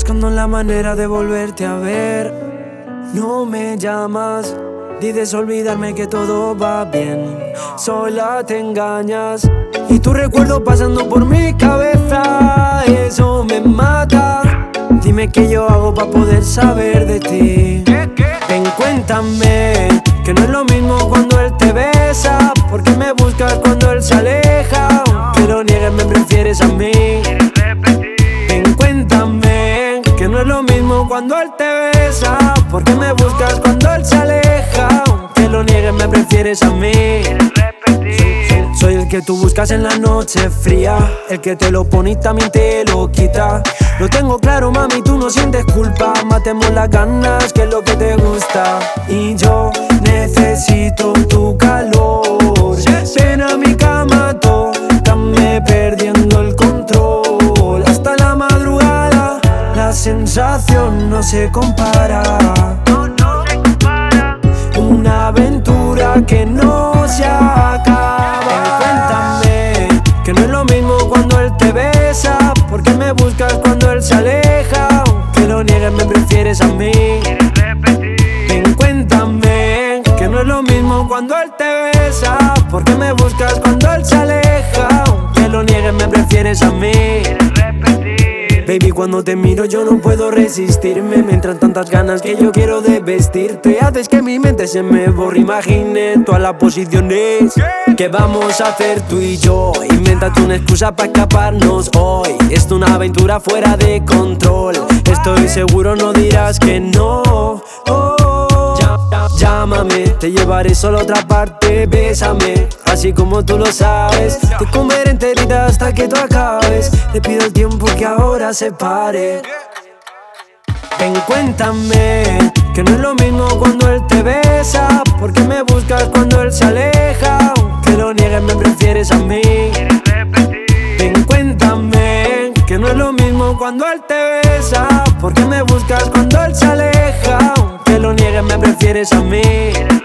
buscando la manera de volverte a ver. No me llamas, dices olvidarme que todo va bien. Sola te engañas y tu recuerdo pasando por mi cabeza. Eso me mata. Dime qué yo hago para poder saber de ti. Ven, cuéntame que no es lo mismo cuando él te besa. ¿Por qué me buscas cuando él se aleja? Aunque lo niegues me prefieres a mí. Ven, cuéntame que no es lo mismo cuando él te besa. ¿Por qué me buscas cuando él se aleja? Aunque lo niegues me prefieres a mí. Soy el que tú buscas en la noche fría, el que te lo pone y también te lo quita. Lo tengo claro, mami, tú no sientes culpa. Matemos las ganas, que es lo que te gusta. Y yo necesito tu calor. Ven a mi cama, tócame perdiendo el control. Hasta la madrugada, la sensación no se compara. Una aventura que no se acaba. Cuéntame que no es lo mismo cuando él te besa. ¿Por qué me buscas cuando él se aleja? Aunque lo niegues me prefieres a mí. Ven, cuéntame que no es lo mismo cuando él te besa. ¿Por qué me buscas cuando él se aleja? Aunque lo niegues me prefieres a mí. Baby, cuando te miro yo no puedo resistirme. Me entran tantas ganas que yo quiero de vestirte. Haces que mi mente se me borre. Imagine todas las posiciones que vamos a hacer tú y yo. Invéntate una excusa para escaparnos hoy. Es una aventura fuera de control. Estoy seguro no dirás que no. Llámame, te llevaré solo a otra parte. Bésame, así como tú lo sabes. Te comeré enterita hasta que tú acabes. Le pido el tiempo que ahora se pare. Ven, cuéntame que no es lo mismo cuando él te besa. ¿Por qué me buscas cuando él se aleja? Aunque lo niegues me prefieres a mí. Ven, cuéntame que no es lo mismo cuando él te besa. ¿Por qué me buscas cuando él se aleja? Aunque lo niegues me prefieres a mí.